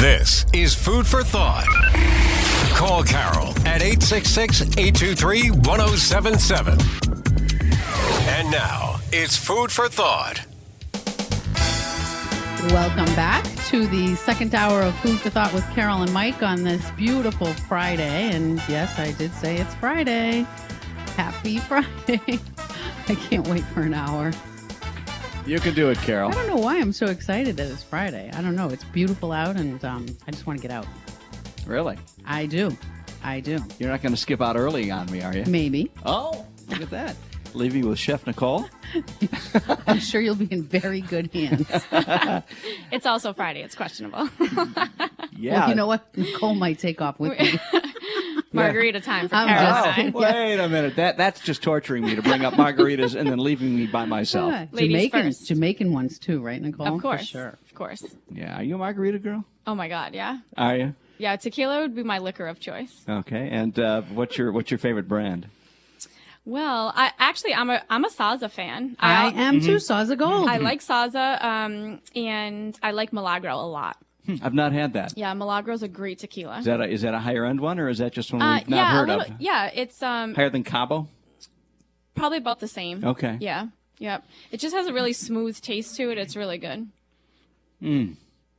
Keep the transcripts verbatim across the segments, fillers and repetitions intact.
This is Food for Thought. Call Carol at eight six six, eight two three, one oh seven seven. And now, it's Food for Thought. Welcome back to the second hour of Food for Thought with Carol and Mike on this beautiful Friday. And yes, I did say it's Friday. Happy Friday. I can't wait for an hour. You can do it, Carol. I don't know why I'm so excited that it's Friday. I don't know. It's beautiful out, and um, I just want to get out. Really? I do. I do. You're not going to skip out early on me, are you? Maybe. Oh, look at that. Leaving with Chef Nicole? I'm sure you'll be in very good hands. It's also Friday. It's questionable. Yeah. Well, you know what? Nicole might take off with me. Margarita time for I'm Carol just- and I. Wait a minute. That That's just torturing me to bring up margaritas and then leaving me by myself. Yeah, Ladies Jamaican, first. Jamaican ones too, right, Nicole? Of course. For sure. Of course. Yeah. Are you a margarita girl? Oh my God, yeah. Are you? Yeah, tequila would be my liquor of choice. Okay. And uh, what's your what's your favorite brand? Well, I actually I'm a I'm a Saza fan. I I, am too. Saza Gold. I like Saza, um, and I like Milagro a lot. Hmm, I've not had that. Yeah, Milagro's a great tequila. Is that a, is that a higher end one, or is that just one Uh, we've not yeah, heard a little, of? yeah, it's um Higher than Cabo? probably about the same. Okay. Yeah, yep. It just has a really smooth taste to it. It's really good. Mm.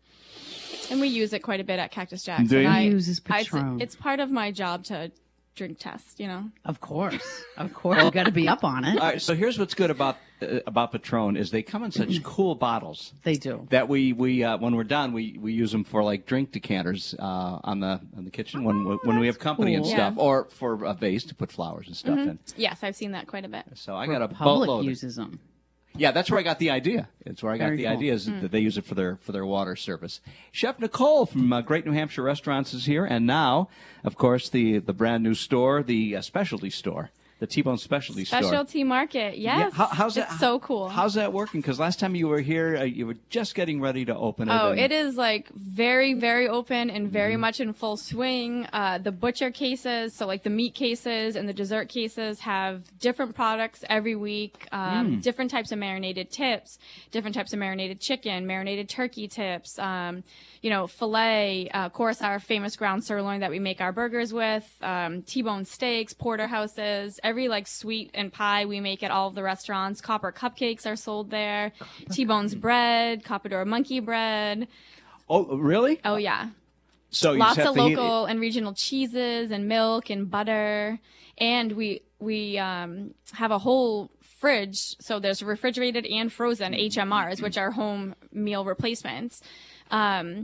And we use it quite a bit at Cactus Jack's. Do and you? I, He uses I- it's, Patron. it's part of my job to drink test, you know. Of course. Of course. You've got to be up on it. All right, so here's what's good about uh, about Patron is they come in such cool bottles They do. that we we uh, when we're done we, we use them for like drink decanters uh, on the on the kitchen when we, when we have company and cool. stuff, Yeah. or for a vase to put flowers and stuff in. Yes, I've seen that quite a bit. So I got a Public boatload. uses them. Yeah, that's where I got the idea. It's where I got Very the cool. idea is that they use it for their for their water service. Chef Nicole from uh, Great New Hampshire Restaurants is here, and now, of course, the the brand new store, the uh, specialty store, the T-Bone Specialty Store. Specialty market, yes. Yeah, how, how's that? It's so cool. How's that working? Because last time you were here, uh, you were just getting ready to open it. Oh, and- it is like very, very open and very Mm-hmm. much in full swing. Uh, the butcher cases, so like the meat cases and the dessert cases, have different products every week. Um, Mm. Different types of marinated tips, different types of marinated chicken, marinated turkey tips. Um, you know, filet, uh, of course, our famous ground sirloin that we make our burgers with. Um, T-bone steaks, porterhouses, every like sweet and pie we make at all of the restaurants. Copper cupcakes are sold there. T-bone's bread, Coppodore monkey bread. Oh, really? Oh yeah, So you lots just have of to heat it- local and regional cheeses and milk and butter, and we we um, have a whole fridge. So there's refrigerated and frozen H M Rs, which are home meal replacements. Um,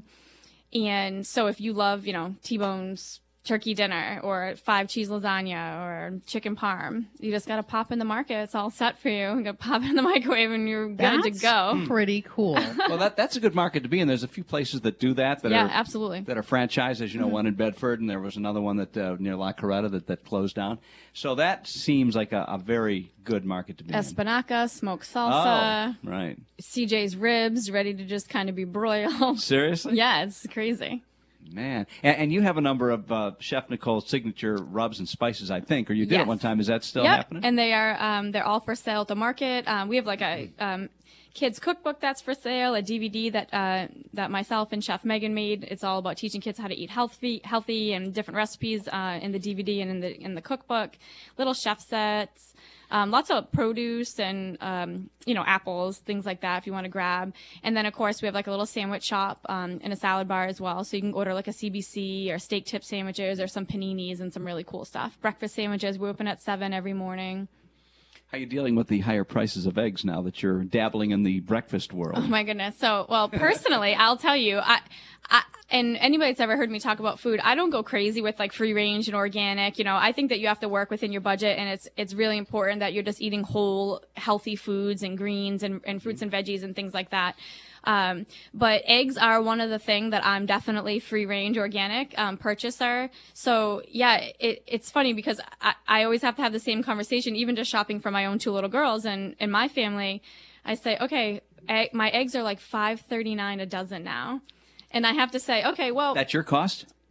and so if you love, you know, T-bone's turkey dinner or five cheese lasagna or chicken parm, you just got to pop in the market. It's all set for you. You got to pop it in the microwave and you're good to That's go. pretty cool. Well, that that's a good market to be in. There's a few places that do that. that Yeah, are, absolutely. That are franchised, as you know, one in Bedford, and there was another one that uh, near La Coretta that, that closed down. So that seems like a, a very good market to be in. Espinaca, smoked salsa, Oh, right. C J's ribs ready to just kind of be broiled. Seriously? Yeah, it's crazy. Man. And, and you have a number of uh, Chef Nicole's signature rubs and spices, I think, or you did Yes. at one time. Is that still Yep, happening? and they are um, they're all for sale at the market. Um, we have like a um, kids cookbook that's for sale, a D V D that uh, that myself and Chef Megan made. It's all about teaching kids how to eat healthy, healthy, and different recipes uh, in the D V D and in the in the cookbook. Little chef sets. Um, lots of produce and, um, you know, apples, things like that if you want to grab. And then, of course, we have like a little sandwich shop um, and a salad bar as well. So you can order like a C B C or steak tip sandwiches or some paninis and some really cool stuff. Breakfast sandwiches. We open at seven every morning. How are you dealing with the higher prices of eggs now that you're dabbling in the breakfast world? Oh, my goodness. So, well, personally, I'll tell you, I, I, and anybody that's ever heard me talk about food, I don't go crazy with like free range and organic. You know, I think that you have to work within your budget, and it's it's really important that you're just eating whole, healthy foods and greens and, and fruits and veggies and things like that. Um, but eggs are one of the things that I'm definitely free range organic um, purchaser. So yeah, it, it's funny because I, I always have to have the same conversation, even just shopping for my own two little girls and in my family. I say, okay, egg, my eggs are like five thirty-nine a dozen now. And I have to say, okay, well, That's your cost?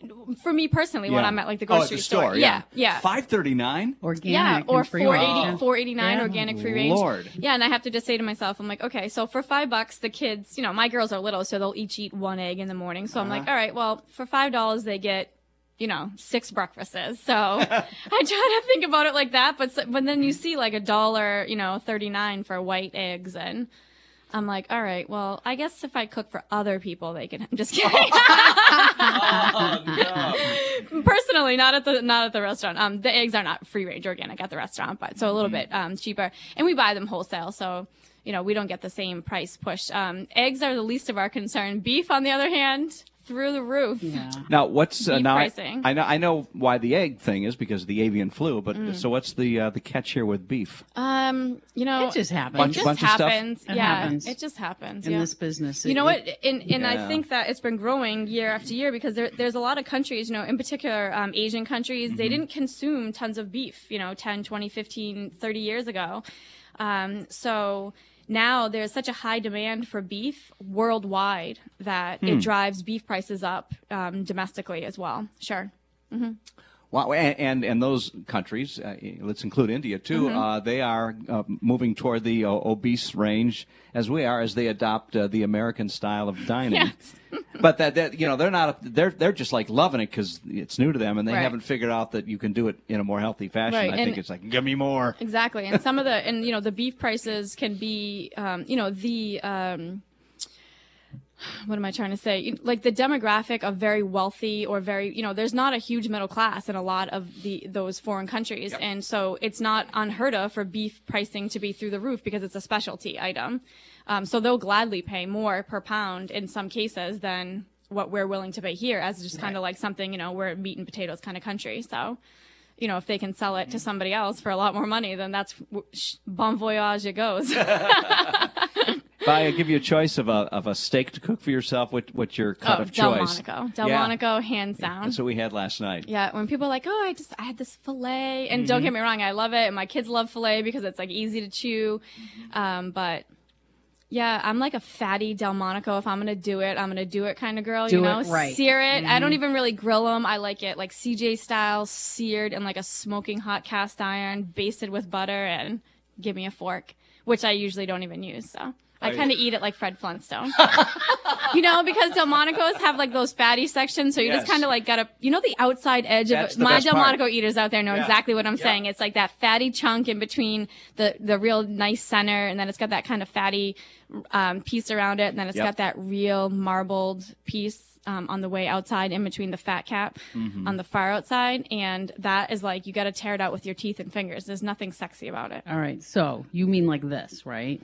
for me personally, when Yeah. I'm at like the Oh, at grocery the store, yeah, yeah. five thirty-nine. Organic. Yeah, or and free four range. eighty, Yeah. four eighty-nine Yeah. organic free range. Lord. Yeah, and I have to just say to myself, I'm like, okay, so for five bucks, the kids, you know, my girls are little, so they'll each eat one egg in the morning. So I'm like, all right, well, for five dollars, they get, you know, six breakfasts. So I try to think about it like that, but so, but then you see like a dollar, you know, thirty-nine for white eggs, and I'm like, all right, well, I guess if I cook for other people, they can. I'm just kidding. Personally, not at the not at the restaurant. Um, the eggs are not free range organic at the restaurant, but so a little bit um cheaper, and we buy them wholesale, so you know we don't get the same price push. Um, eggs are the least of our concern. Beef, on the other hand, through the roof. Yeah. Now, what's uh, Beef now? I, pricing. I know I know why the egg thing is because of the avian flu, but Mm. so what's the uh, the catch here with beef? Um, you know, It just happens. It Bunch- just bunch of stuff? happens. It yeah, happens. it just happens. In yeah. this business. You it- know what? And, and Yeah. I think that it's been growing year after year because there, there's a lot of countries, you know, in particular um, Asian countries, Mm-hmm. they didn't consume tons of beef, you know, ten, twenty, fifteen, thirty years ago. Um, so now there's such a high demand for beef worldwide that Hmm. it drives beef prices up um, domestically as well. Sure. Wow, and and, and those countries, uh, let's include India too. Mm-hmm. Uh, they are uh, moving toward the uh, obese range as we are, as they adopt uh, the American style of dining. Yes. But that, that you know, they're not. They're they're just like loving it because it's new to them, and they Right. haven't figured out that you can do it in a more healthy fashion. Right, I and- think it's like, give me more. Exactly. And some of the, and you know, the beef prices can be, um, you know, the, um, what am I trying to say? Like the demographic of very wealthy or very, you know, there's not a huge middle class in a lot of the those foreign countries, and so it's not unheard of for beef pricing to be through the roof because it's a specialty item. Um, so they'll gladly pay more per pound in some cases than what we're willing to pay here, as just kind of like something, you know, we're a meat and potatoes kind of country. So, you know, if they can sell it to somebody else for a lot more money, then that's bon voyage it goes. If I give you a choice of a of a steak to cook for yourself, what what's your cut Oh, of choice? Delmonico. Yeah. Delmonico, hands down. That's what we had last night. Yeah, when people are like, oh, I just, I had this filet. And Mm-hmm. don't get me wrong, I love it. And my kids love filet because it's like easy to chew. Um, but yeah, I'm like a fatty Delmonico. If I'm going to do it, I'm going to do it kind of girl, Do you know, it right. sear it. I don't even really grill them. I like it like C J style, seared in like a smoking hot cast iron, basted with butter, and give me a fork, which I usually don't even use. So I kind of eat it like Fred Flintstone. You know, because Delmonicos have like those fatty sections, so you Yes. just kind of like gotta, you know, the outside edge That's of the my best part. Delmonico eaters out there know Yeah. exactly what I'm Yeah. saying. It's like that fatty chunk in between the the real nice center, and then it's got that kind of fatty um, piece around it, and then it's Yep. got that real marbled piece um, on the way outside in between the fat cap Mm-hmm. on the far outside, and that is like you got to tear it out with your teeth and fingers. There's nothing sexy about it. All right. So you mean like this, right?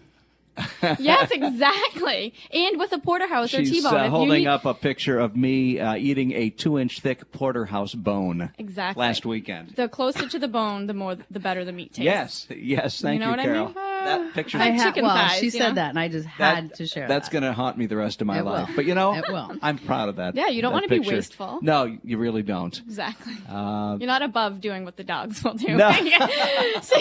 Yes, exactly. And with a porterhouse or She's T-bone, uh, if you holding eat- up a picture of me uh, eating a two-inch thick porterhouse bone. Exactly. Last weekend. the closer to the bone, the more the better the meat tastes. Yes, yes. Thank know you, what I Carol. mean? That picture. Like I ha- chicken well, thighs, she you said know? that, and I just that- had to share. That's that. going to haunt me the rest of my It will. life. But you know, It will. I'm proud of that. Yeah, you don't that wanna be picture. wasteful. No, you really don't. Exactly. Uh, You're not above doing what the dogs will do. No. So,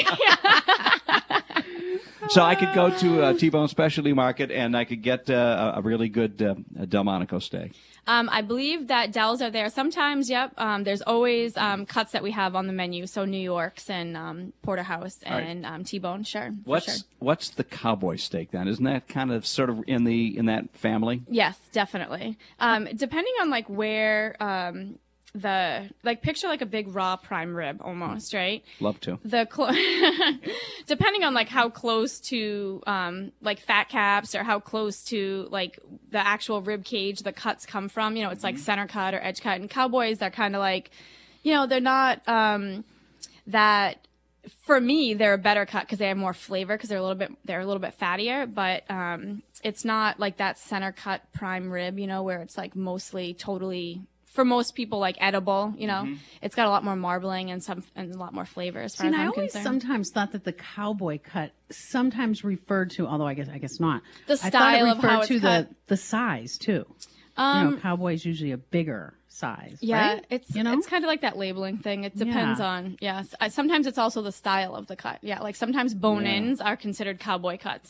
yeah. So I could go to a T-Bone Specialty Market and I could get uh, a really good uh, Delmonico steak. Um, I believe that Dells are there. Sometimes, yep. Um, there's always um, cuts that we have on the menu. So New York's and um, Porterhouse right. and um, T-bone, sure. for What's sure. what's the cowboy steak then? Isn't that kind of sort of in the in that family? Yes, definitely. Um, depending on like where um, the like picture like a big raw prime rib almost, right? Love to. The clo- depending on like how close to um like fat caps or how close to like the actual rib cage the cuts come from, you know, it's like center cut or edge cut. And cowboys, they're kind of like, you know, they're not um that for me they're a better cut because they have more flavor because they're a little bit they're a little bit fattier, but um it's not like that center cut prime rib, you know, where it's like mostly totally for most people like edible, you know. It's got a lot more marbling and some and a lot more flavor as far See, and as I I'm always concerned. sometimes thought that the cowboy cut sometimes referred to, although I guess I guess not. The I thought style it of referred how it's to cut. the the size too. Um, you know, cowboy's usually a bigger size. Yeah, right? it's you know it's kind of like that labeling thing. It depends Yeah. on yes. I, sometimes it's also the style of the cut. Yeah, like sometimes bone-ins are considered cowboy cuts.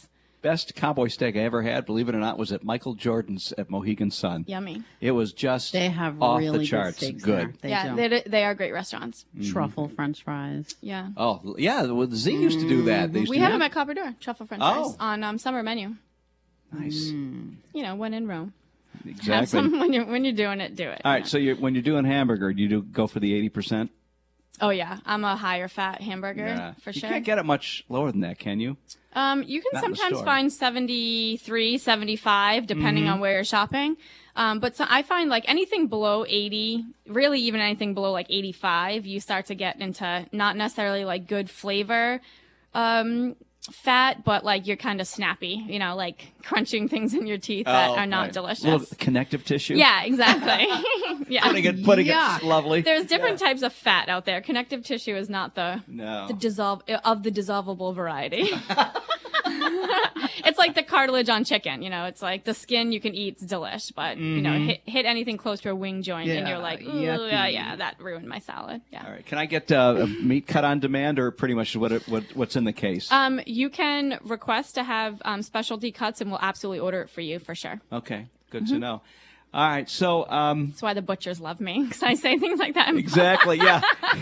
best cowboy steak I ever had, believe it or not, was at Michael Jordan's at Mohegan Sun. Yummy. It was just They have off really the charts. good steaks Good. there. They yeah, do. they they are great restaurants. Truffle French fries. Yeah. Oh, yeah. Well, Z used to do that. They used We to have do them at Copper Door, truffle french Oh. fries on um, summer menu. Nice. You know, when in Rome. Have Exactly. some when you're when you're doing it, do it. All right. Yeah. So you're, when you're doing hamburger, you do go for the eighty percent? Oh yeah, I'm a higher fat hamburger for you sure. can't get it much lower than that, can you? Um, you can Not in the sometimes store. find seventy-three, seventy-five, depending Mm-hmm. on where you're shopping. Um, but so I find like anything below eighty, really even anything below like eighty-five, you start to get into not necessarily like good flavor, um, fat, but like you're kind of snappy, you know, like crunching things in your teeth that Oh, are not right. delicious. Little connective tissue. Yeah, exactly. yeah. Putting it, putting Yuck. it lovely. There's different types of fat out there. Connective tissue is not the No. the dissolve of the dissolvable variety. It's like the cartilage on chicken, you know. It's like the skin you can eat, it's delish, but you know, hit hit anything close to a wing joint, and Yeah, you're like, ooh, yucky. yeah, yeah, that ruined my salad. Yeah. All right. Can I get uh, a meat cut on demand, or pretty much what, it, what what's in the case? Um, you can request to have um, specialty cuts, and we'll absolutely order it for you for sure. Okay. Good Mm-hmm. to know. All right. So um, That's why the butchers love me, because I say things like that. exactly. Yeah.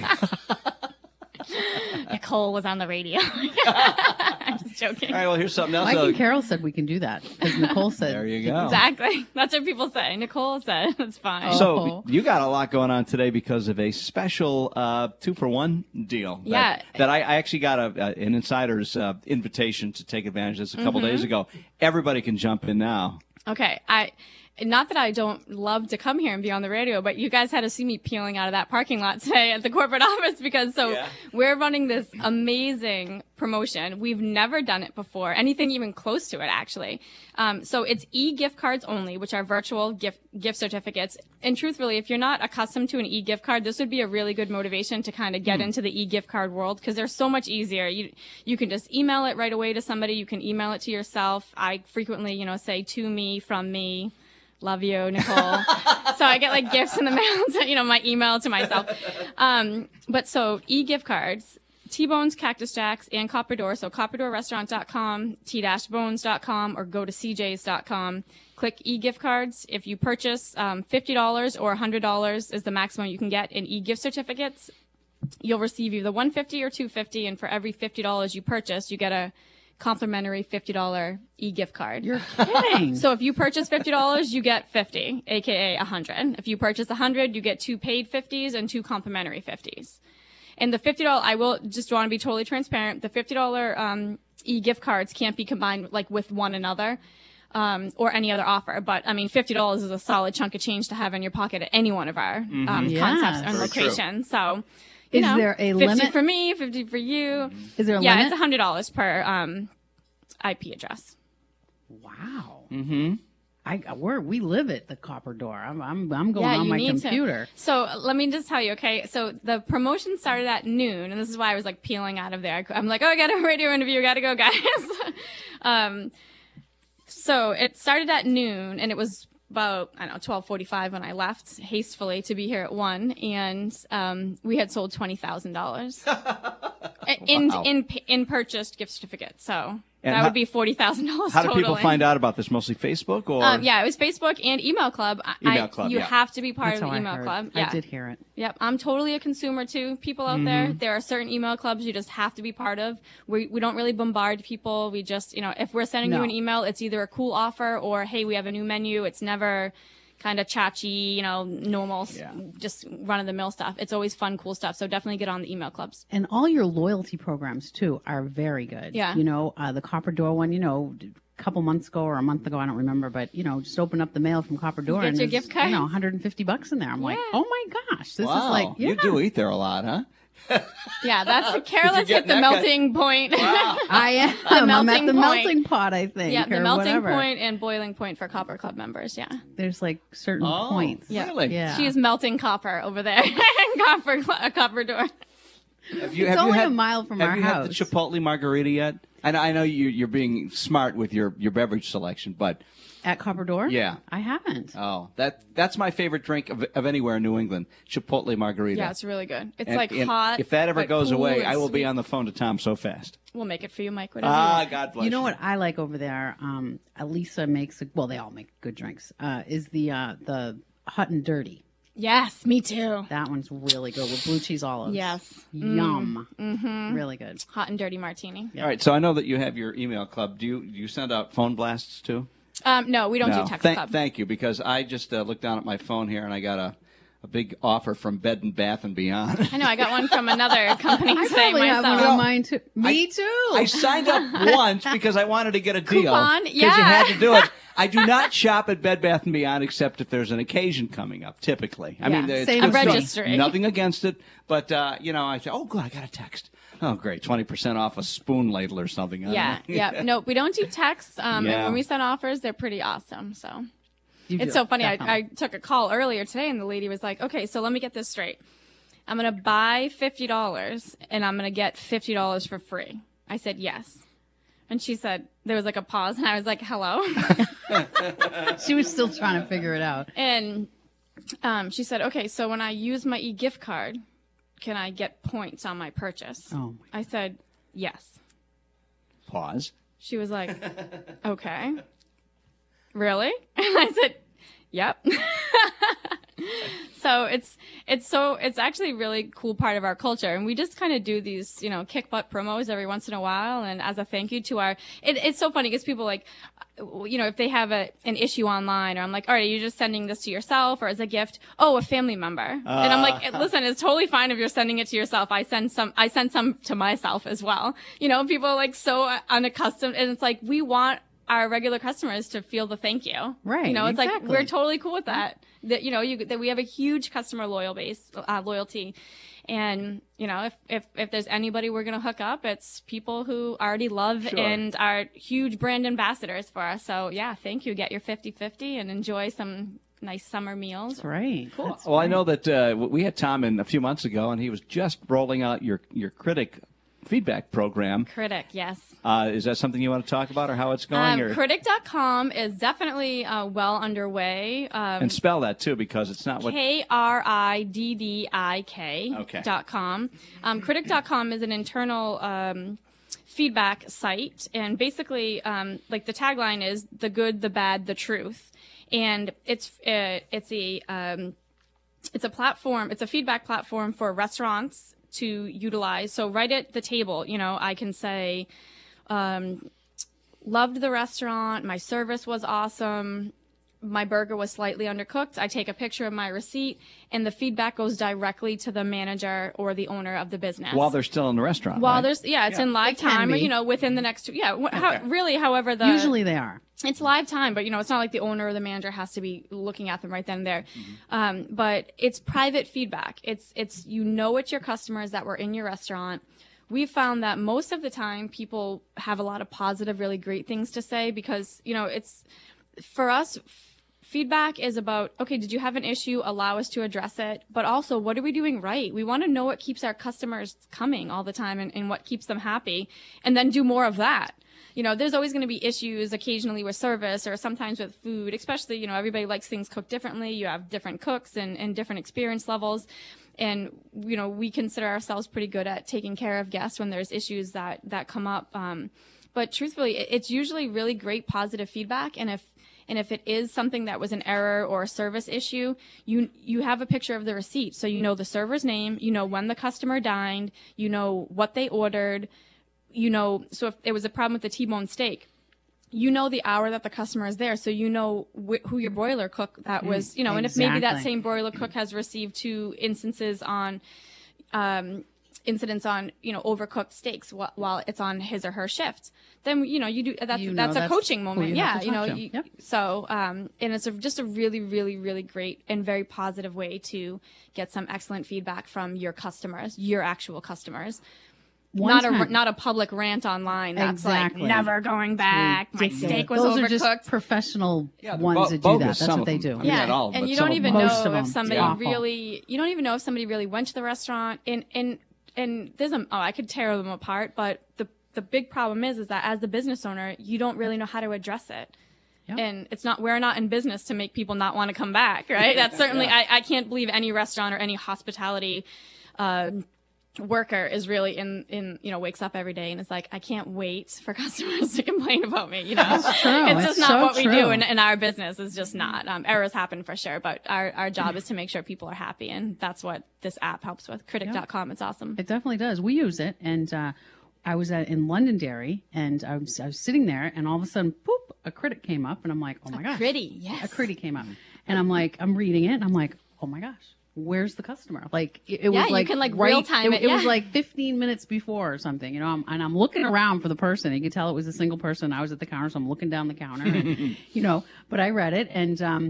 Nicole was on the radio. I'm just joking. All right. Well, here's something else. Mike Uh, and Carol said we can do that because Nicole said. there you go. Exactly. That's what people say. Nicole said it's fine. Oh. So you got a lot going on today because of a special uh, two for one deal. That, Yeah. That I, I actually got a, a, an insider's uh, invitation to take advantage of this a couple Mm-hmm. days ago. Everybody can jump in now. Okay, I not that I don't love to come here and be on the radio, but you guys had to see me peeling out of that parking lot today at the corporate office because so Yeah. we're running this amazing promotion. We've never done it before, anything even close to it actually. Um, so it's e-gift cards only, which are virtual gift gift certificates. And truthfully, if you're not accustomed to an e-gift card, this would be a really good motivation to kind of get into the e-gift card world because they're so much easier. You you can just email it right away to somebody. You can email it to yourself. I frequently, you know, say to me, from me. Love you, Nicole. So I get like gifts in the mail to, you know, my email to myself. Um, but so e-gift cards, T-Bones, Cactus Jacks, and Copper Door. So copper door restaurant dot com, t bones dot com, or go to c j's dot com. Click e-gift cards. If you purchase um, fifty dollars or one hundred dollars is the maximum you can get in e-gift certificates, you'll receive either one hundred fifty dollars or two hundred fifty dollars, and for every fifty dollars you purchase, you get a complimentary fifty dollars e-gift card. You're kidding. So if you purchase fifty dollars, you get fifty, aka one hundred. If you purchase one hundred, you get two paid fifties and two complimentary fifties. And the fifty dollars, I will just want to be totally transparent. The fifty dollars um, e-gift cards can't be combined like with one another um, or any other offer. But I mean, fifty dollars is a solid chunk of change to have in your pocket at any one of our um, Yes. concepts and Very true. locations. So, you Is know, there a fifty limit? for me, fifty for you. Is there a Yeah, limit? it's one hundred dollars per um, I P address. Wow. Mm-hmm. I we're, we live at the Copper Door. I'm I'm I'm going Yeah, on you my need to. computer. So let me just tell you, okay? So the promotion started at noon, and this is why I was like peeling out of there. I'm like, oh, I got a radio interview, gotta go, guys. um, so it started at noon, and it was about I don't know twelve forty-five when I left hastily to be here at one, and um, we had sold twenty thousand dollars in Wow. in in purchased gift certificates. So. And that how- would be forty thousand dollars How do totally. people find out about this? Mostly Facebook or? Um, yeah, it was Facebook and email club. I- Email I- club, You yeah. have to be part That's of how the I email heard. club. Yeah. I did hear it. Yep, I'm totally a consumer too. People out there, there are certain email clubs you just have to be part of. We we don't really bombard people. We just, you know, if we're sending No. you an email, it's either a cool offer or hey, we have a new menu. It's never kind of chachi, you know, normal, Yeah. just run of the mill stuff. It's always fun, cool stuff. So definitely get on the email clubs. And all your loyalty programs too are very good. Yeah. You know, uh, the Copper Door one. You know, a couple months ago or a month ago, I don't remember, but you know, just open up the mail from Copper Door Get and your there's, gift cards. you know, one hundred fifty bucks in there. I'm like, Yeah. oh my gosh, this wow. is like, yeah. You do eat there a lot, huh? Yeah, that's Carol. Let's getting hit the that guy- melting point. I am. I'm at melting the point. melting pot, I think. Yeah, the or melting whatever. point and boiling point for Copper Club members. Yeah. There's like certain Oh, points. Yeah. really? Yeah. She is melting copper over there. copper, cl- copper door. Have you, It's have you only had, a mile from have our you had the house. Chipotle margarita yet? And I know you, you're being smart with your, your beverage selection, but At Copper Door? Yeah. I haven't. Oh, that that's my favorite drink of, of anywhere in New England. Chipotle margarita. Yeah, it's really good. It's And- like and hot. If that ever but goes cool away, and I will be sweet. on the phone to Tom so fast. We'll make it for you, Mike. Whatever you Ah, want. God bless You know what I like over there? Um, Elisa makes, a, well, they all make good drinks, uh, is the uh, the Hot and Dirty. Yes, me too. That one's really good with blue cheese olives. Yes. Yum. Mm-hmm. Really good. Hot and dirty martini. All right, so I know that you have your email club. Do you do you send out phone blasts too? Um, no, we don't no. do text Thank, club. thank you, because I just uh, looked down at my phone here and I got a, a big offer from Bed and Bath and Beyond. I know. I got one from another company I today probably have myself. one on mine too. Me too. I signed up once because I wanted to get a deal. Coupon? Because Yeah. you had to do it. I do not shop at Bed Bath and Beyond except if there's an occasion coming up. Typically, I Yeah, mean, it's same good with me. stuff. registering. Nothing against it, but uh, you know, I say, oh, good, I got a text. Oh, great, twenty percent off a spoon ladle or something. I Yeah, don't know. yeah. No, we don't do texts. Um, Yeah. And when we send offers, they're pretty awesome. So You it's do. so funny. I, Definitely. I took a call earlier today, and the lady was like, "Okay, so let me get this straight. I'm gonna buy fifty dollars, and I'm gonna get fifty dollars for free." I said yes, and she said there was like a pause, and I was like, "Hello," She was still trying to figure it out. and um, she said, "Okay, so when I use my e-gift card, can I get points on my purchase?" Oh, I said yes. Pause. She was like, "Okay, really?" And I said, "Yep." So it's it's so it's actually a really cool part of our culture, and we just kind of do these, you know, kick butt promos every once in a while, and as a thank you to our. It, it's so funny because people like, you know, if they have a an issue online, or I'm like, all right, are you just sending this to yourself or as a gift? Oh, a family member, and I'm like, listen, it's totally fine if you're sending it to yourself. I send some, I send some to myself as well. You know, people are like so unaccustomed, and it's like we want our regular customers to feel the thank you. Right, You know, it's like exactly. we're totally cool with that. That, you know, you, that we have a huge customer loyal base, uh, loyalty. And, you know, if, if, if there's anybody we're going to hook up, it's people who already love Sure. and are huge brand ambassadors for us. So yeah, thank you. Get your fifty fifty and enjoy some nice summer meals. that's right. Cool. Well, I know that uh, we had Tom in a few months ago, and he was just rolling out your your critic feedback program. Critic, yes. Uh, is that something you want to talk about, or how it's going? Um, or, critic dot com is definitely uh, well underway. Um, and spell that too, because it's not what. K R I D D I K Okay. dot com. Um, critic dot com is an internal um, feedback site, and basically, um, like the tagline is "the good, the bad, the truth," and it's uh, it's a um, it's a platform, it's a feedback platform for restaurants to utilize. So right at the table, you know, I can say, um, loved the restaurant, my service was awesome, my burger was slightly undercooked. I take a picture of my receipt, and the feedback goes directly to the manager or the owner of the business. While they're still in the restaurant. While right? there's, yeah, it's Yeah. in live It can time, or, be. you know, within the next, yeah, wh- how, really, however the. Usually they are. It's live time, but you know, it's not like the owner or the manager has to be looking at them right then and there. Um, but it's private feedback. It's, it's, you know, it's your customers that were in your restaurant. We've found that most of the time people have a lot of positive, really great things to say because, you know, it's, for us, f- feedback is about, okay, did you have an issue? Allow us to address it. But also, what are we doing right? We want to know what keeps our customers coming all the time and, and what keeps them happy, and then do more of that. You know, there's always going to be issues occasionally with service or sometimes with food, especially, you know, everybody likes things cooked differently. You have different cooks and, and different experience levels. And, you know, we consider ourselves pretty good at taking care of guests when there's issues that, that come up. Um, but truthfully, it- it's usually really great positive feedback. And if, and if it is something that was an error or a service issue, you, you have a picture of the receipt. So you know the server's name, you know when the customer dined, you know what they ordered. You know, so if there was a problem with the T-bone steak, you know the hour that the customer is there, so you know wh- who your broiler cook that was, you know, and if maybe that Exactly. same broiler cook has received two instances on, um, incidents on, you know, overcooked steaks wh- while it's on his or her shift, then, you know, you do, that's, You know that's a that's coaching who moment. you have Yeah. to You know, talk to. you, Yep. so, um, and it's a, just a really, really, really great and very positive way to get some excellent feedback from your customers, your actual customers. One not a time- not a public rant online that's Exactly. like never going back. My Ridiculous. steak was Those overcooked. are just professional Yeah, they're ones bo- that do bogus, that. That's some what of they them. do. I mean, yeah, not all, and but you some don't of even them. Most know of if them. somebody Yeah. Awful. really. You don't even know if somebody really went to the restaurant. And and and there's a. Oh, I could tear them apart. But the the big problem is is that as the business owner, you don't really know how to address it. Yep. And it's not, we're not in business to make people not want to come back, right? That's certainly, Yeah. I, I can't believe any restaurant or any hospitality, uh, worker is really in, in, you know, wakes up every day and is like, I can't wait for customers to complain about me, you know? That's true. It's It's just not so what we true. do in, in our business. It's just not. Um, errors happen for sure, but our, our job is to make sure people are happy. And that's what this app helps with. Critic dot com. It's awesome. It definitely does. We use it, and uh, I was at, in Londonderry, and I was, I was sitting there, and all of a sudden, poop, a critic came up, and I'm like, oh my gosh. Pretty, yes. A critic came up. And I'm like, I'm reading it, and I'm like, oh my gosh, where's the customer? Like, it, it Yeah, was you like, can, like, right, real time it. it, It was yeah. like fifteen minutes before or something, you know, I'm, and I'm looking around for the person. You could tell it was a single person. I was at the counter, so I'm looking down the counter, and, you know, but I read it, and, um,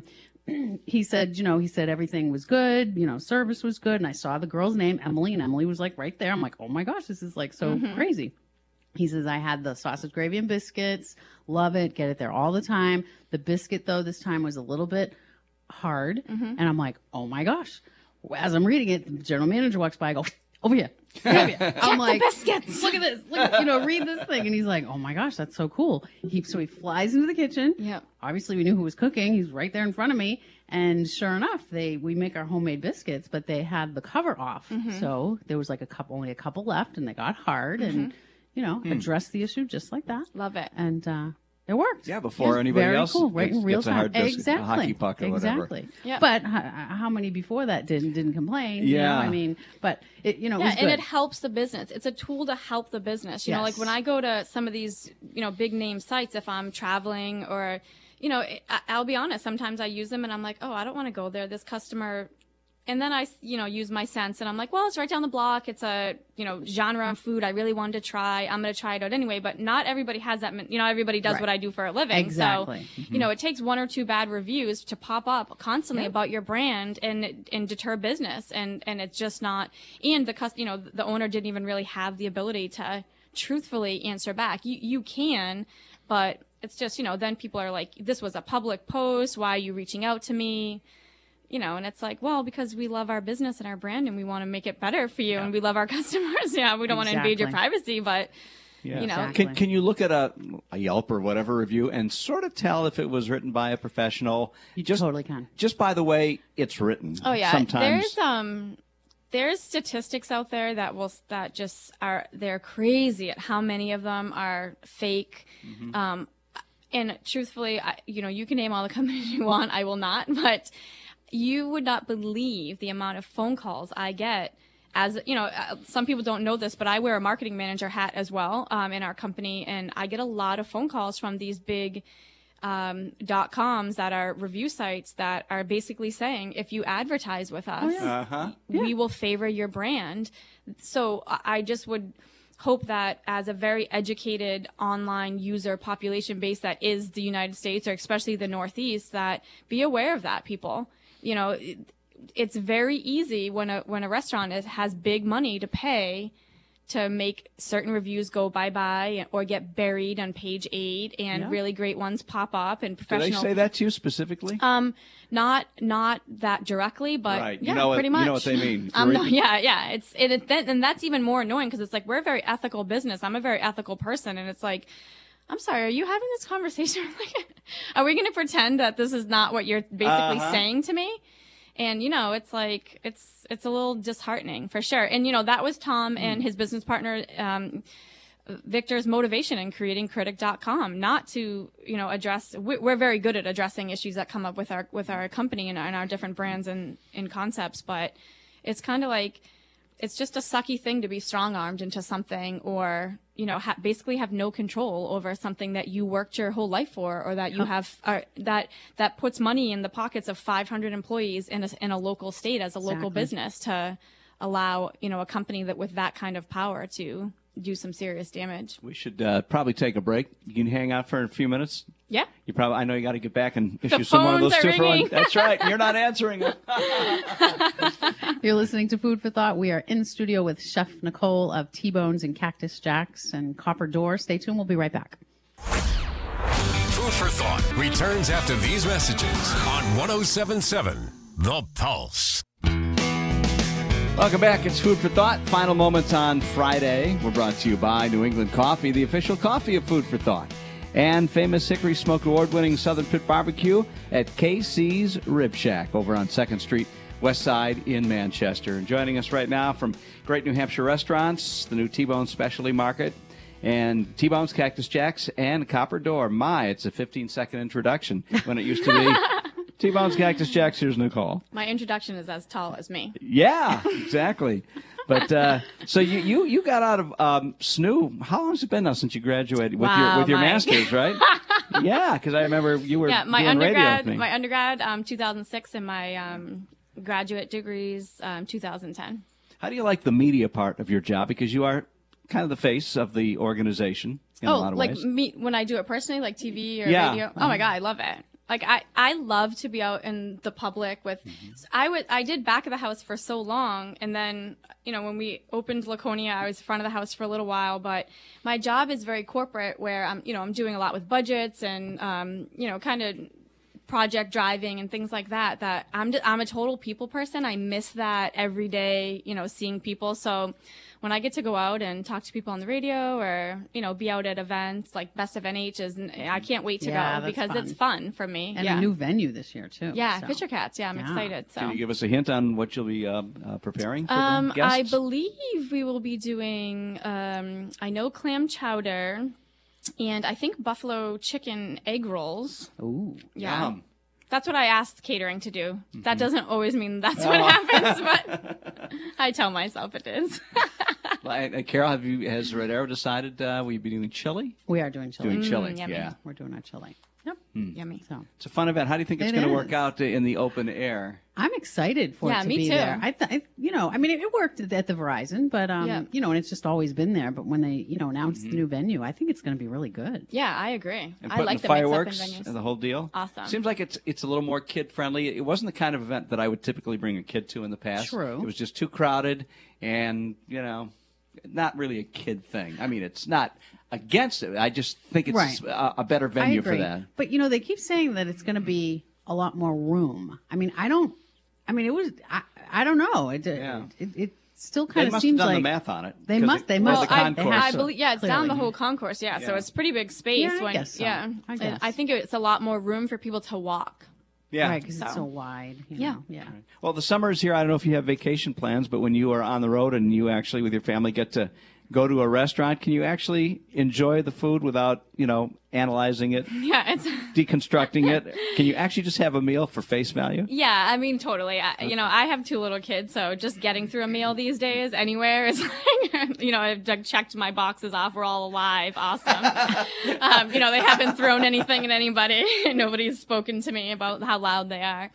he said, you know, he said everything was good, you know, service was good. And I saw the girl's name, Emily, and Emily was like right there. I'm like, oh my gosh, this is like so Mm-hmm. crazy. He says, I had the sausage gravy and biscuits. Love it. Get it there all the time. The biscuit, though, this time was a little bit hard. Mm-hmm. And I'm like, oh my gosh. As I'm reading it, the general manager walks by. I go, over here. Over here. I'm like, biscuits. look at this. Look at, you know, read this thing. And he's like, oh my gosh, that's so cool. He, so he flies into the kitchen. Yep. Obviously, we knew who was cooking. He's right there in front of me. And sure enough, they we make our homemade biscuits, but they had the cover off. Mm-hmm. So there was like a couple, only a couple left, and they got hard. And you know, addressed the issue just like that. Love it. And uh, it worked. Yeah, before anybody very else cool, right gets- in real gets a time. hard biscuit, a exactly. hockey puck or whatever. exactly. Yeah. But h- how many before that didn't didn't complain? You know? Yeah. I mean, but it, you know, it Yeah, was and good. it helps the business. It's a tool to help the business. You know, like Yes. when I go to some of these, you know, big name sites, if I'm traveling or, you know, I, I'll be honest, sometimes I use them and I'm like, oh, I don't want to go there. This customer, and then I, you know, use my sense and I'm like, well, it's right down the block. It's a, you know, genre of food I really wanted to try. I'm going to try it out anyway, but not everybody has that. You know, everybody does Right. what I do for a living. Exactly. So, you know, it takes one or two bad reviews to pop up constantly Yep. about your brand and, and deter business. And, and it's just not, and the cus, you know, the owner didn't even really have the ability to truthfully answer back. You, you can, but it's just, you know, then people are like, this was a public post. Why are you reaching out to me? You know, and it's like, well, because we love our business and our brand and we want to make it better for you and we love our customers. Yeah, we don't want to invade your Exactly. privacy, but Yeah. you know, Exactly. Can, can you look at a, a Yelp or whatever review and sort of tell if it was written by a professional? You just, totally can. Just by the way it's written. oh yeah, Sometimes. there's um there's statistics out there that will that just are they're crazy at how many of them are fake. Mm-hmm. Um, and truthfully, I, you know, you can name all the companies you want. I will not, but you would not believe the amount of phone calls I get. As you know, uh, some people don't know this, but I wear a marketing manager hat as well um, in our company, and I get a lot of phone calls from these big um, dot coms that are review sites that are basically saying, if you advertise with us, Uh-huh. we will favor your brand. So I I just would hope that as a very educated online user population base that is the United States, or especially the Northeast, that be aware of that, people. You know, it, it's very easy when a when a restaurant is, has big money to pay to make certain reviews go bye-bye or get buried on page eight, and Yeah. really great ones pop up and Did professional. they say that to you specifically? Um, not not that directly, but Right. You yeah, know what- pretty you much. know what they mean. Um, You're no, right. yeah, yeah. It's it, it then, and that's even more annoying because it's like we're a very ethical business. I'm a very ethical person, and it's like, I'm sorry, are you having this conversation? Like, are we going to pretend that this is not what you're basically Uh-huh. saying to me? And you know, it's like it's it's a little disheartening for sure. And you know, that was Tom and his business partner. Um, Victor's motivation in creating critic dot com, not to, you know, address, we- we're very good at addressing issues that come up with our, with our company and our, and our different brands and, and concepts, but it's kind of like, it's just a sucky thing to be strong-armed into something, or, you know, ha- basically have no control over something that you worked your whole life for, or that you have, uh, that, that puts money in the pockets of five hundred employees in a, in a local state as a local Exactly. business to allow, you know, a company that with that kind of power to do some serious damage. We should uh, probably take a break. You can hang out for a few minutes. Yeah. You probably, I know you got to get back and issue some one of phones those are two for one. ringing. That's right. You're not answering it. You're listening to Food for Thought. We are in studio with Chef Nicole of T-Bones and Cactus Jacks and Copper Door. Stay tuned. We'll be right back. Food for Thought returns after these messages on one oh seven point seven The Pulse. Welcome back. It's Food for Thought. Final moments on Friday. We're brought to you by New England Coffee, the official coffee of Food for Thought. and famous Hickory Smoke Award-winning Southern Pit Barbecue at K C's Rib Shack over on second Street, West Side in Manchester. And joining us right now from Great New Hampshire Restaurants, the new T-Bone Specialty Market, and T-Bone's, Cactus Jack's, and Copper Door. My, it's a fifteen-second introduction when it used to be T-Bone's, Cactus Jack's. Here's Nicole. My introduction is as tall as me. Yeah, exactly. But uh, so you, you you got out of um, S N U. How long has it been now since you graduated with Wow, your with your Mike. master's, right? Yeah, because I remember you were Yeah, my doing radio undergrad, with me. my undergrad, um, two thousand six, and my um, graduate degrees, um, two thousand ten. How do you like the media part of your job? Because you are kind of the face of the organization in oh, a lot of like ways. me when I do it personally, like T V or Yeah. radio. Oh my god, I love it. Like I, I love to be out in the public with. Mm-hmm. I would, I did back of the house for so long, and then you know when we opened Laconia, I was front of the house for a little while. But my job is very corporate, where I'm, you know, I'm doing a lot with budgets and, um, you know, kind of project driving and things like that. That I'm, just, I'm a total people person. I miss that every day, you know, seeing people. So when I get to go out and talk to people on the radio or, you know, be out at events like Best of N H is, I can't wait to Yeah, go that's because fun. it's fun for me. And yeah. a new venue this year, too. Yeah, so. Fisher Cats. Yeah, I'm Yeah. excited. So, Can you give us a hint on what you'll be uh, uh, preparing for um, the guests? I believe we will be doing. Um, I know clam chowder, and I think buffalo chicken egg rolls. Ooh. Yeah, Yum. that's what I asked catering to do. Mm-hmm. That doesn't always mean that's Oh. what happens, but I tell myself it is. Well, uh, Carol, have you has Red Arrow decided uh, will you be doing chili? We are doing chili. Doing chili, yummy. yeah. We're doing our chili. Yep. Yummy. So It's a fun event. How do you think it's It going to is. work out in the open air? I'm excited for Yeah, it to me be too. there. I, th- I, you know, I mean, it, it worked at the Verizon, but um, Yeah. you know, and it's just always been there. But when they, you know, announced Mm-hmm. the new venue, I think it's going to be really good. Yeah, I agree. And I putting like the the mix up in fireworks venues. and the whole deal. Awesome. Seems like it's it's a little more kid friendly. It wasn't the kind of event that I would typically bring a kid to in the past. True. It was just too crowded, and you know, not really a kid thing. I mean, it's not against it. I just think it's Right. a, a better I venue agree. for that. But you know, they keep saying that it's going to be a lot more room. I mean, I don't. I mean, it was. I, I don't know. It, Yeah. it, it still They kind of must seems have done like the math on it. They 'cause must- it- they or must. The Well, I, They concourse. I to, believe, yeah, it's down the clearly. whole concourse, yeah, Yeah. so it's pretty big space. Yeah, I when, guess so. yeah, I And guess. I think it's a lot more room for people to walk. yeah. right because it's So. so wide. you Yeah. know, yeah. Well, the summer is here. I don't know if you have vacation plans, but when you are on the road and you actually, with your family, get to go to a restaurant, can you actually enjoy the food without, you know, analyzing it, Yeah, it's deconstructing it? Can you actually just have a meal for face value? yeah. I mean, totally. I, you know, I have two little kids, so just getting through a meal these days anywhere is like, you know, I've like, checked my boxes off. We're all alive. Awesome. um, you know, they haven't thrown anything at anybody. Nobody's spoken to me about how loud they are.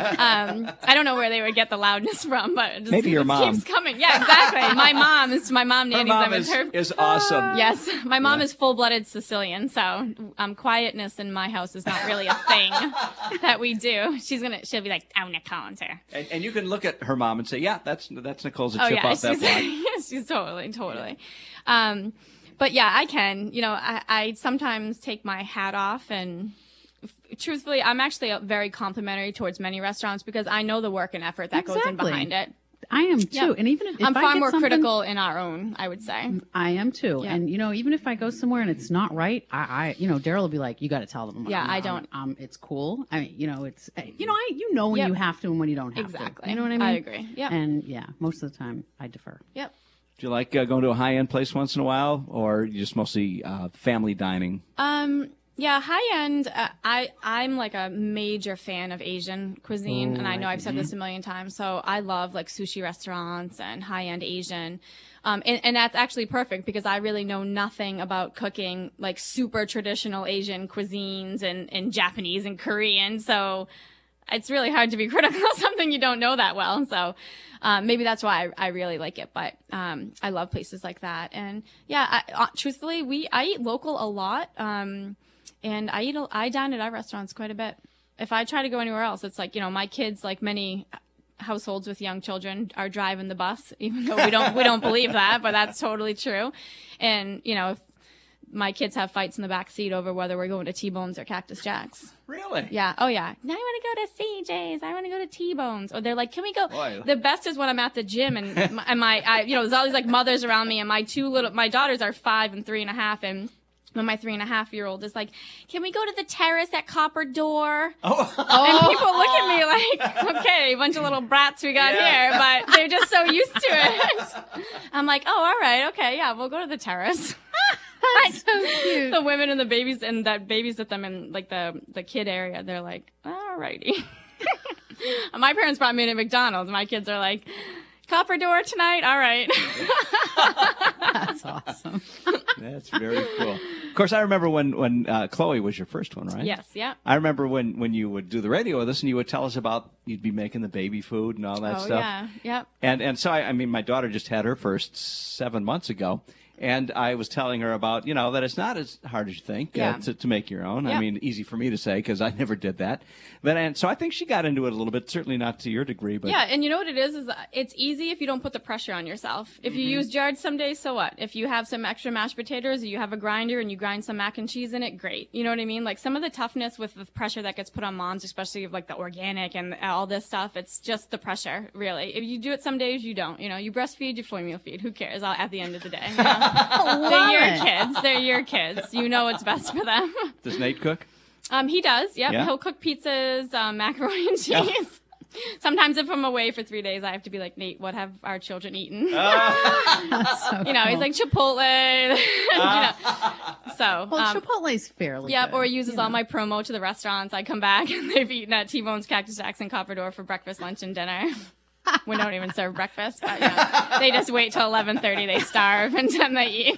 Um, I don't know where they would get the loudness from, but it just Maybe your it mom. keeps coming. Yeah, exactly. My mom is my mom. Her Nanny's mom them. is, It's her. is awesome. Yes, my mom Yeah. is full-blooded Sicilian, so um, quietness in my house is not really a thing that we do. She's gonna, she'll be like, "Oh, Nicole's here." And, and you can look at her mom and say, yeah, that's that's Nicole's a Oh chip yeah, off that she's, block. she's totally, totally. Um, but yeah, I can. You know, I, I sometimes take my hat off and. Truthfully, I'm actually uh, very complimentary towards many restaurants because I know the work and effort that goes in Exactly. behind it. I am too. Yeah. And even if, if I'm I far get more something- critical in our own, I would say. I am too. Yeah. And you know, even if I go somewhere and it's not right, I, I you know, Daryl will be like, "You got to tell them." Yeah, um, I don't. Um, it's cool. I mean, you know, it's you know, I you know when Yep. you have to and when you don't have Exactly. to. You know what I mean? I agree. Yep. And yeah, most of the time I defer. Yep. Do you like uh, going to a high-end place once in a while, or you just mostly uh, family dining? Um. Yeah, high end. Uh, I I'm like a major fan of Asian cuisine, Oh, and I know I I've said this a million times. So I love like sushi restaurants and high end Asian, um, and, and that's actually perfect because I really know nothing about cooking like super traditional Asian cuisines and and Japanese and Korean. So it's really hard to be critical of something you don't know that well. So um, maybe that's why I, I really like it. But um, I love places like that. And yeah, I, uh, truthfully, we I eat local a lot. Um, And I eat, a, I dine at our restaurants quite a bit. If I try to go anywhere else, it's like, you know, my kids, like many households with young children, are driving the bus, even though we don't, we don't believe that, but that's totally true. And, you know, if my kids have fights in the back seat over whether we're going to T-Bones or Cactus Jack's. Really? Yeah. Oh, yeah. Now I want to go to C J's. I want to go to T-Bones. Or they're like, can we go? Boy. The best is when I'm at the gym and my, and my I, you know, there's all these like mothers around me and my two little, my daughters are five and three and a half and But my three and a half year old is like, can we go to the terrace at Copper Door? Oh. And people look at me like, okay, a bunch of little brats we got Yeah. here, but they're just so used to it. I'm like, oh, all right, okay, yeah, we'll go to the terrace. That's so cute. The women and the babies and that babysit them in like the the kid area, they're like, all righty. My parents brought me to McDonald's. My kids are like, Copper Door tonight? All right. That's awesome. That's very cool. Of course, I remember when, when uh, Chloe was your first one, right? Yes, yeah. I remember when, when you would do the radio with us and you would tell us about, you'd be making the baby food and all that Oh, stuff. yeah, yep. And and so, I, I mean, my daughter just had her first seven months ago. And I was telling her about, you know, that it's not as hard as you think Yeah. uh, to, to make your own. I Yeah. mean, easy for me to say because I never did that. But and so I think she got into it a little bit, certainly not to your degree. But Yeah, and you know what it is? Is that it's easy if you don't put the pressure on yourself. If you Mm-hmm. use jarred some days, so what? If you have some extra mashed potatoes or you have a grinder and you grind some mac and cheese in it, great. You know what I mean? Like some of the toughness with the pressure that gets put on moms, especially of like the organic and all this stuff, it's just the pressure, really. If you do it some days, you don't. You know, you breastfeed, you formula feed. Who cares? At the end of the day, you know? They're your it. kids. They're your kids. You know what's best for them. does Nate cook? Um, he does. Yep. Yeah? He'll cook pizzas, um, macaroni and cheese. Sometimes if I'm away for three days, I have to be like, Nate, what have our children eaten? That's so you know, he's cool. like Chipotle. you know. So, Well, um, Chipotle's fairly yep, good, or he uses you all know. my promo to the restaurants. I come back and they've eaten at T-Bone's, Cactus Jacks, and Copper Door for breakfast, lunch, and dinner. We don't even serve breakfast, but you know, they just wait till eleven thirty. They starve and then they eat.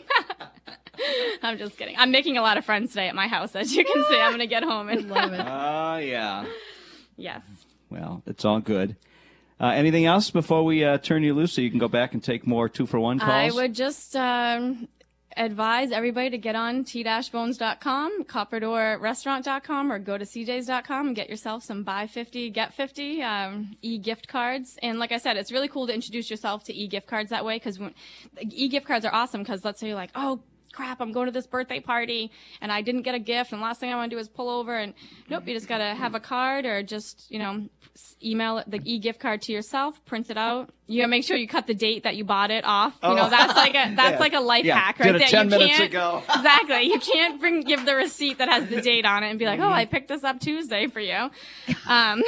I'm just kidding. I'm making a lot of friends today at my house, as you can see. I'm going to get home and Love it. Oh, yeah. yes. Well, it's all good. Uh, anything else before we uh, turn you loose so you can go back and take more two-for-one calls? I would just um, advise everybody to get on t dash bones dot com, copper door restaurant dot com, or go to c j's dot com and get yourself some buy fifty, get fifty um, e-gift cards. And like I said, it's really cool to introduce yourself to e-gift cards that way because e-gift cards are awesome because let's say you're like, oh, crap, I'm going to this birthday party and I didn't get a gift and last thing I want to do is pull over and nope, you just got to have a card or just, you know, email the e-gift card to yourself, print it out. You gotta make sure you cut the date that you bought it off. You know, that's like a that's Yeah. like a life Yeah. hack Did right it there. ten you minutes can't, ago. Exactly. You can't bring give the receipt that has the date on it and be like, oh, I picked this up Tuesday for you. Um,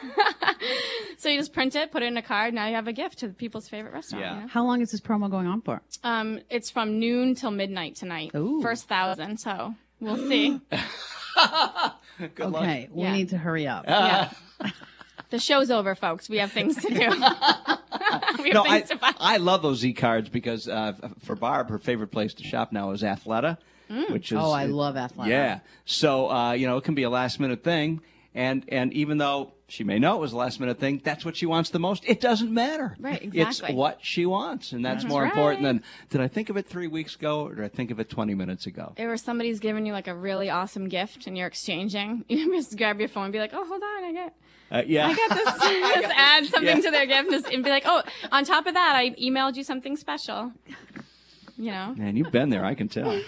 so you just print it, put it in a card. Now you have a gift to people's favorite restaurant. Yeah. You know? How long is this promo going on for? Um, it's from noon till midnight tonight. Ooh. First thousand. So we'll see. Good luck. Okay, we Yeah. need to hurry up. Yeah. The show's over, folks. We have things to do. we have No, I, things to buy. I love those e-cards because uh, for Barb, her favorite place to shop now is Athleta, which is Oh, I love Athleta. Yeah, so uh, you know it can be a last minute thing, and and even though she may know it was a last minute thing, that's what she wants the most. It doesn't matter. Right, It's exactly. what she wants, and that's, That's more important right. than did I think of it three weeks ago or did I think of it twenty minutes ago? Or somebody's giving you like a really awesome gift and you're exchanging. You just grab your phone and be like, oh, hold on, I get. Uh, yeah. I got this. Just add something Yeah. to their gift and, just, and be like, oh, on top of that, I emailed you something special. You know, Man, you've been there, I can tell.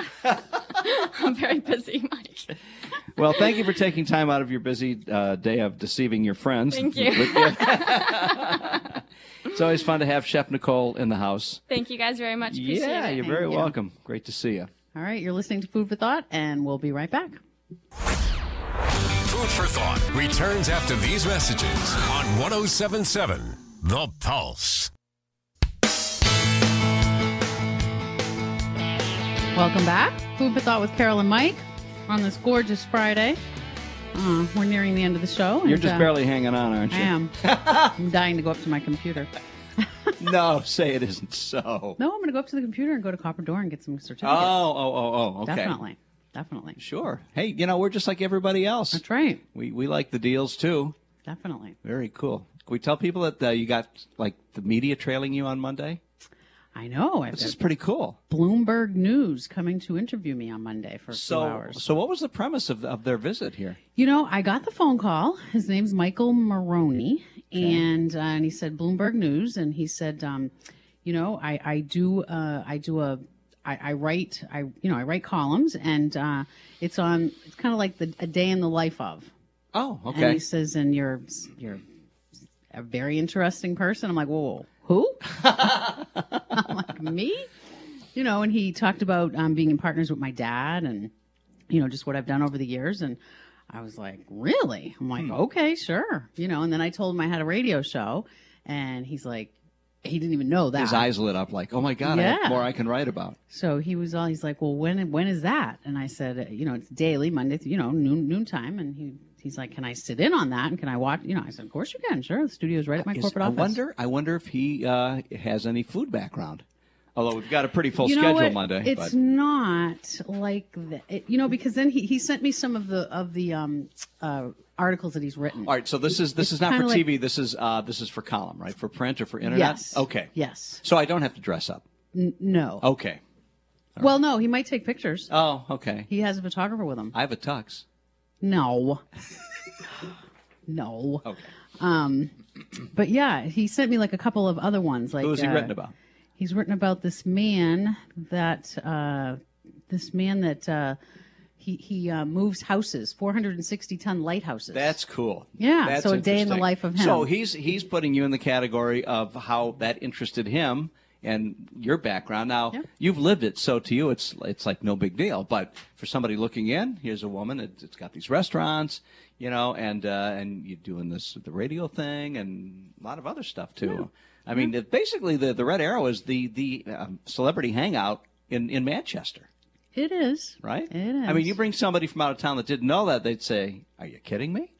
I'm very busy, Mike. Well, thank you for taking time out of your busy uh, day of deceiving your friends. Thank you. It's always fun to have Chef Nicole in the house. Thank you guys very much. Appreciate Yeah, it. you're very you. welcome. Great to see you. All right, you're listening to Food for Thought, and we'll be right back. Food for Thought returns after these messages on one oh seven point seven The Pulse. Welcome back. Food for Thought with Carol and Mike on this gorgeous Friday. Uh, we're nearing the end of the show. You're and, just uh, barely hanging on, aren't I you? am. I'm dying to go up to my computer. No, say it isn't so. No, I'm going to go up to the computer and go to Copper Door and get some Oh, certificates. oh, oh, oh, okay. Definitely. Definitely. Sure. Hey, you know, we're just like everybody else. That's right. We we like the deals, too. Definitely. Very cool. Can we tell people that uh, you got, like, the media trailing you on Monday? I know. I've This got is pretty cool. Bloomberg News coming to interview me on Monday for a So, few hours. so what was the premise of, of their visit here? You know, I got the phone call. His name's Michael Maroney, and uh, and he said Bloomberg News, and he said, um, you know, I I do uh, I do a I, I write I you know I write columns, and uh, it's on it's kind of like the a day in the life of. Oh, And okay. he says, and you're you're a very interesting person. I'm like, whoa, who? I'm like, me? you know, and he talked about um, being in partners with my dad and, you know, just what I've done over the years. And I was like, really? I'm like, Hmm. okay, sure. You know, and then I told him I had a radio show, and he's like, he didn't even know that. His eyes lit up like, oh my God, I Yeah. have more I can write about. So he was all, he's like, well, when when is that? And I said, you know, it's daily, Monday, th- you know, noon noontime. And he he's like, can I sit in on that? And can I watch? You know, I said, of course you can. Sure. The studio's right at my Is- corporate I office. wonder. I wonder if he uh, has any food background. Although we've got a pretty full you know schedule what? Monday. It's but. not like that. It, you know, because then he, he sent me some of the of the um, uh, articles that he's written. All right, so this is this It's is not for kinda like- T V. This is uh, this is for column, right? For print or for internet. Yes. Okay. Yes. So I don't have to dress up. N- no. Okay. Well, no, he might take pictures. Oh, okay. He has a photographer with him. I have a tux. No. no. Okay. Um, but yeah, he sent me like a couple of other ones. Like Who has he uh, written about? He's written about this man that uh, this man that uh, he he uh, moves houses, four hundred sixty ton lighthouses. That's cool. Yeah, That's so a day in the interesting. life of him. So he's he's putting you in the category of how that interested him and your background. Now Yeah. you've lived it, so to you it's it's like no big deal. But for somebody looking in, here's a woman. It, it's got these restaurants, you know, and uh, and you're doing this the radio thing and a lot of other stuff too. Yeah. I mean, it- basically the the Red Arrow is the the um, celebrity hangout in in Manchester. It is. Right? It is. I mean, you bring somebody from out of town that didn't know that, they'd say, "Are you kidding me?"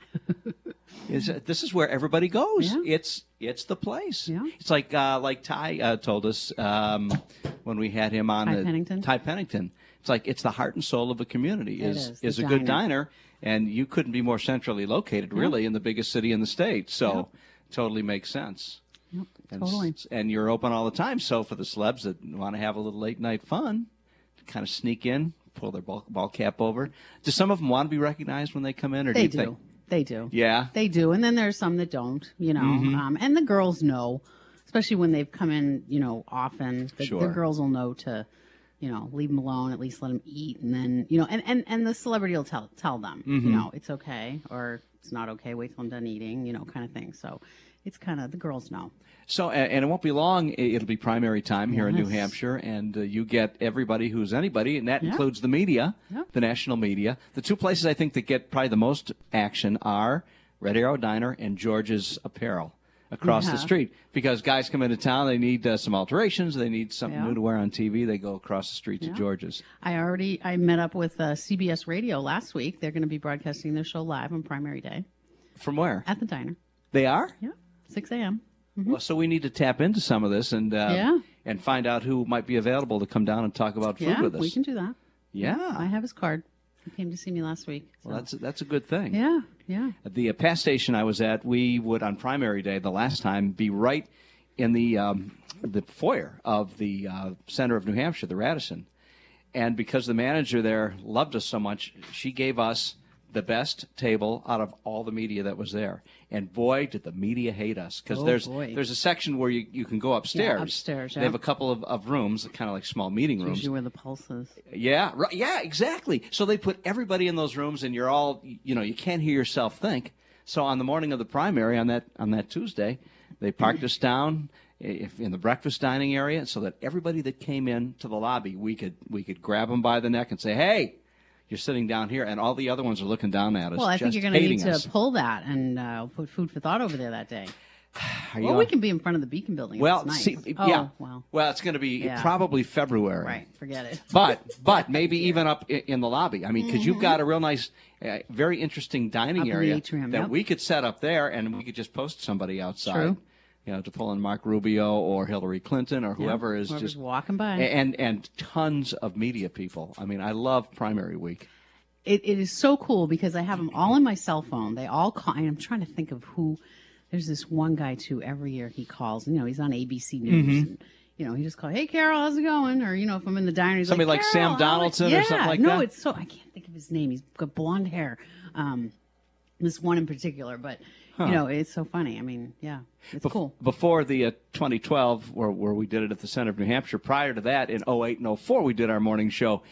is this is where everybody goes? Yeah. It's it's the place. Yeah. It's like uh, like Ty uh, told us um, when we had him on Ty the Pennington? Ty Pennington. It's like it's the heart and soul of a community. It Is is, the is a good diner. diner, and you couldn't be more centrally located, really, in the biggest city in the state. So, totally makes sense. Yep, And, totally. s- and you're open all the time. So for the celebs that want to have a little late night fun, kind of sneak in, pull their ball, ball cap over. Do some of them want to be recognized when they come in, or do They you do. think? They do. Yeah. They do. And then there's some that don't, you know. Mm-hmm. Um, and the girls know, especially when they've come in, you know, often. The, Sure. the girls will know to, you know, leave them alone, at least let them eat. And then, you know, and, and, and the celebrity will tell tell them, Mm-hmm. you know, it's okay or it's not okay. Wait till I'm done eating, you know, kind of thing. So it's kind of, the girls know. So, and, and it won't be long. I- It'll be primary time here in New Yes. Hampshire, and uh, you get everybody who's anybody, and that Yeah. includes the media, Yeah. the national media. The two places I think that get probably the most action are Red Arrow Diner and George's Apparel across the Yeah. street, because guys come into town, they need uh, some alterations, they need something Yeah. new to wear on T V, they go across the street to Yeah. George's. I already, I met up with uh, C B S Radio last week. They're going to be broadcasting their show live on primary day From where? at the diner. They are? Yeah, six a.m. Well, so we need to tap into some of this and uh, Yeah. and find out who might be available to come down and talk about food Yeah, with us. we can do that. Yeah. I have his card. He came to see me last week. Well, so- that's that's a good thing. yeah, yeah. At the uh, past station I was at, we would on primary day the last time be right in the um, the foyer of the uh, center of New Hampshire, the Radisson, and because the manager there loved us so much, she gave us the best table out of all the media that was there. And boy, did the media hate us, because Oh, there's boy. there's a section where you, you can go upstairs. upstairs, They yeah. have a couple of, of rooms, kind of like small meeting rooms. Usually where the pulse is. Yeah, right, yeah, exactly. So they put everybody in those rooms, and you're all, you know, you can't hear yourself think. So on the morning of the primary, on that on that Tuesday, they parked us down if, in the breakfast dining area, so that everybody that came in to the lobby, we could we could grab them by the neck and say, "Hey, you're sitting down here," and all the other ones are looking down at us. Well, I think just you're going to need hating to us. pull that and uh, put food for thought over there that day. Are you Well, on- we can be in front of the Beacon Building. if Well, it's nice. see, oh, yeah. well, Well, it's going to be Yeah. probably February. right. Forget it. But but maybe even up i- in the lobby. I mean, because you've got a real nice, uh, very interesting dining Up in the area atrium, that yep. we could set up there, and we could just post somebody outside. True. You know, to pull in Mark Rubio or Hillary Clinton or whoever is Whoever's just walking by. and and tons of media people. I mean, I love primary week. It, it is so cool because I have them all in my cell phone. They all call. And I'm trying to think of who. There's this one guy too. Every year he calls. You know, he's on A B C News. Mm-hmm. And, you know, he just calls, "Hey, Carol, how's it going?" Or you know, if I'm in the diner, he's Somebody like "Carol, Sam how Donaldson is-" or yeah, something like no, that? it's so I can't think of his name. He's got blonde hair. Um, this one in particular, but you know, it's so funny. I mean, yeah, it's Bef- cool. Before the uh, twenty twelve, where, where we did it at the Center of New Hampshire, prior to that, in oh eight and oh four, we did our morning show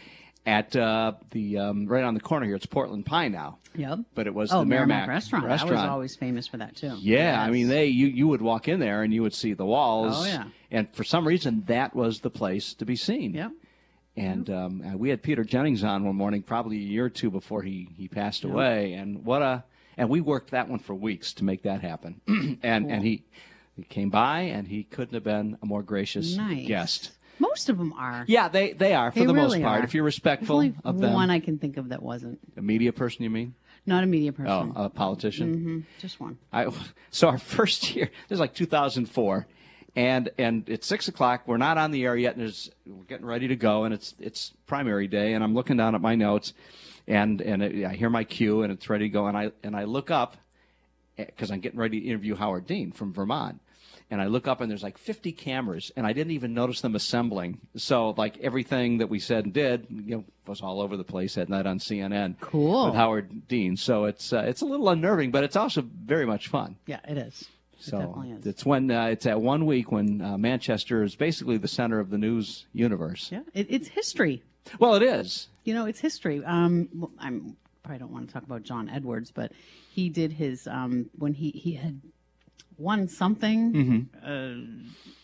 at uh, the um, right on the corner here. It's Portland Pie now. Yep. But it was oh, the Merrimack, restaurant. restaurant. That was always famous for that too. Yeah, yes. I mean, they you, you would walk in there and you would see the walls. Oh, yeah. And for some reason, that was the place to be seen. Yep. And um, uh, we had Peter Jennings on one morning, probably a year or two before he, he passed yep. away. And what a and we worked that one for weeks to make that happen. and cool. and he, he came by, and he couldn't have been a more gracious nice. guest. Most of them are. Yeah, they, they are, for they the really most part. Are. If you're respectful There's only of them. one I can think of that wasn't. A media person, you mean? Not a media person. Oh, a politician? Mm-hmm. Just one. I, so our first year, this is like two thousand four, and and it's six o'clock. We're not on the air yet, and there's, we're getting ready to go, and it's it's primary day, and I'm looking down at my notes, and and it, I hear my cue, and it's ready to go, and I and I look up, because I'm getting ready to interview Howard Dean from Vermont. And I look up, and there's like fifty cameras, and I didn't even notice them assembling. So, like, everything that we said and did, you know, was all over the place that night on C N N. Cool. With Howard Dean. So it's uh, it's a little unnerving, but it's also very much fun. Yeah, it is. So it definitely is. it's when uh, it's at one week when uh, Manchester is basically the center of the news universe. Yeah, it, it's history. Well, it is. You know, it's history. Um, well, I'm probably don't want to talk about John Edwards, but he did his um when he he had. won something, mm-hmm. uh,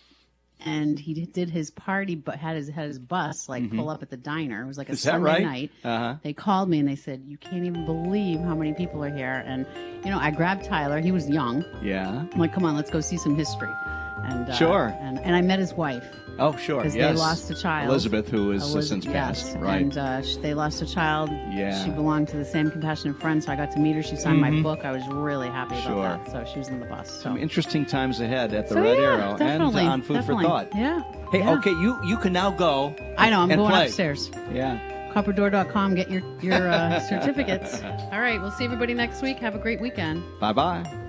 and he did his party, but had his had his bus like mm-hmm. pull up at the diner. It was like a Is that Sunday right? night. Uh-huh. They called me and they said, "You can't even believe how many people are here." And you know, I grabbed Tyler. He was young. Yeah. I'm like, "Come on, let's go see some history." And uh, sure. And and I met his wife. Oh, sure. Because yes. they lost a child. Elizabeth, who is Eliz- since yes. passed. Right. And uh, sh- they lost a child. Yeah. She belonged to the same Compassionate Friends, so I got to meet her. She signed mm-hmm. my book. I was really happy sure. about that. So she was in the bus. So. Some interesting times ahead at the So, Red yeah, Arrow definitely, and on Food definitely. for Thought. Yeah. Hey, yeah. okay, you, you can now go. I know. I'm and going play. upstairs. Yeah. copper door dot com. Get your, your uh, certificates. All right. We'll see everybody next week. Have a great weekend. Bye-bye.